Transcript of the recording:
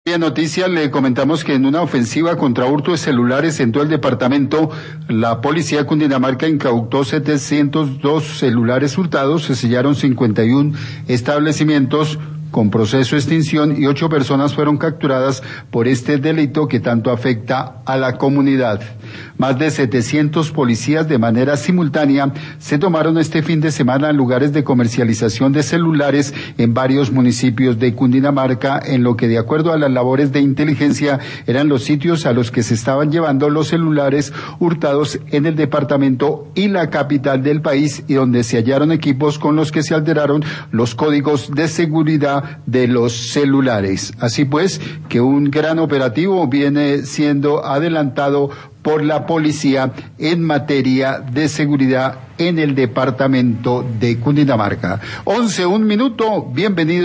Noticias, le comentamos que en una ofensiva contra hurto de celulares en todo el departamento, la policía de Cundinamarca incautó 702 celulares hurtados, se sellaron 51 establecimientos con proceso de extinción y 8 personas fueron capturadas por este delito que tanto afecta a la comunidad. Más de 700 policías de manera simultánea se tomaron este fin de semana en lugares de comercialización de celulares en varios municipios de Cundinamarca, en lo que de acuerdo a las labores de inteligencia eran los sitios a los que se estaban llevando los celulares hurtados en el departamento y la capital del país, y donde se hallaron equipos con los que se alteraron los códigos de seguridad de los celulares. Así pues, que un gran operativo viene siendo adelantado por la policía en materia de seguridad en el departamento de Cundinamarca. 11:01, bienvenido.